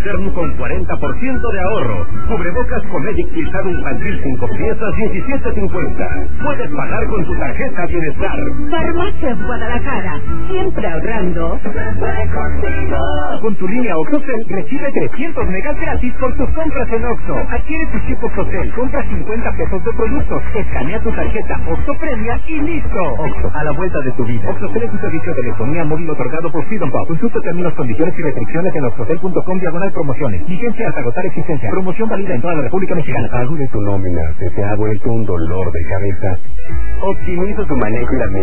externo con 40% de ahorro. Cubrebocas Comedic Pisado Infantil 5 piezas, 17.50. Puedes pagar con tu tarjeta Bienestar. Farmacias Guadalajara, siempre ahorrando. Con tu línea OxoCell recibe 300 megas gratis por tus compras en Oxxo. Adquiere tu chip OxoCell, compra 50 pesos de productos, escanea tu tarjeta Oxxo Premia y listo. Oxxo, a la vuelta de tu vida. OxoCell es un servicio de telefonía móvil otorgado por Freedom Pop. Consulta términos, condiciones y restricciones en oxocell.com/promociones. Vigencia hasta agotar existencia. Promoción válida en toda la República Mexicana. ¿Algo de tu nómina se te ha vuelto un dolor de cabeza? Optimiza tu manejo y la